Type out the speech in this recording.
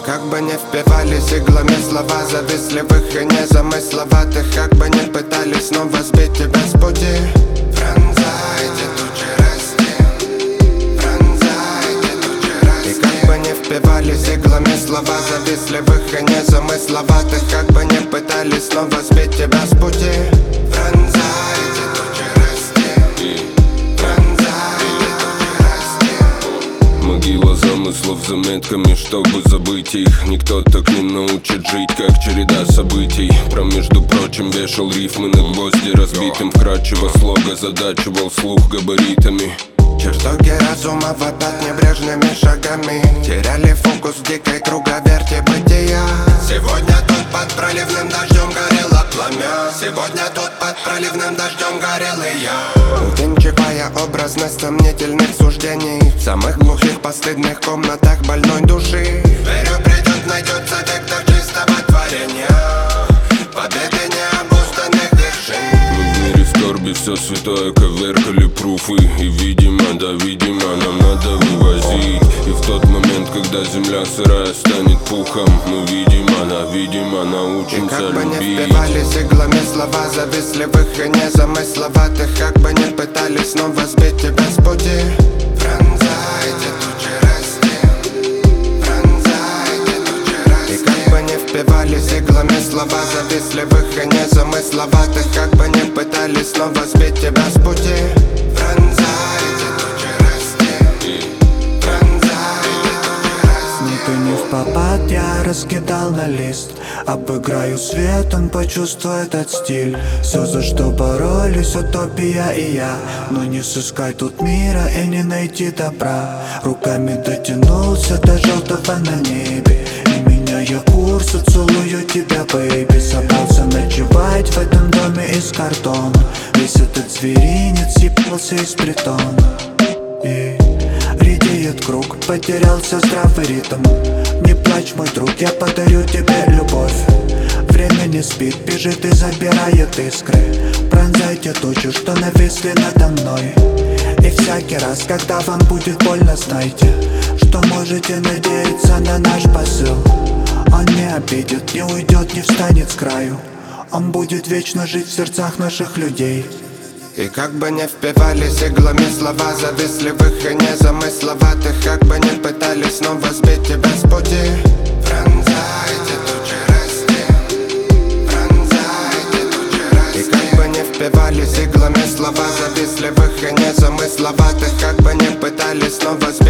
как бы не впивались иглами слова завистливых и незамысловатых, как бы не пытались снова сбить тебя с пути. Пронзайте тучи расти, пронзайте тучи расти. И как бы не впивались иглами слова завистливых и незамысловатых, как бы не пытались снова сбить тебя с пути. Пронзайте тучи расти, пронзайте тучи расти. Могила замыслов заметками, чтобы забыть их. Никто так не научит жить, как череда событий. Про, между прочим, вешал рифмы на гвозди разбитым. Вкрадчиво слога задачивал слух габаритами. Чертоги разума вопят небрежными шагами, теряли фокус в дикой круговерти бытия. Сегодня тут под проливным дождем горело пламя, сегодня тут под проливным дождем горел и я. Увенчивая образность сомнительных суждений в самых глухих постыдных комнатах больной души. Верю, придет, найдется вектор чистого творения, победы необузданных вершин. Мы в мире скорби все святое коверкали пруфы. И видимо, да видимо, нам надо вывозить. И в тот момент, когда земля сырая станет пухом, мы видимо, научимся любить. И как бы не впивались иглами слова завистливых и незамысловатых, как бы не пытались снова сбить тебя с пути. Пронзайте тучи расти, пронзайте тучи расти. И как бы не впивались иглами слова завистливых и незамысловатых, как бы не пытались снова сбить тебя с пути. Пронзайте тучи расти, пронзайте тучи расти. Никто не впопад, я раскидал на лист. Обыграю свет, он почувствует этот стиль. Все, за что боролись, утопия и я. Но не сыскать тут мира и не найти добра. Руками дотянулся до желтого на небе, и меняя курс, целую тебя, бэйби. Собрался ночевать в этом доме из картона. Весь этот зверинец съебался из притона. И редеет круг, потерялся здравый ритм. Не плачь, мой друг, я подарю тебе любовь. Время не спит, бежит и забирает искры. Пронзайте тучу, что нависли надо мной. И всякий раз, когда вам будет больно, знайте, что можете надеяться на наш посыл. Он не обидит, не уйдет, не встанет с краю. Он будет вечно жить в сердцах наших людей. И как бы не впивались иглами слова завистливых и незамысловатых, как бы не пытались снова сбить тебя с пути. Пронзайте тучи расти, пронзайте тучи расти. И как бы не впивались иглами слова завистливых и незамысловатых, как бы не пытались снова сбить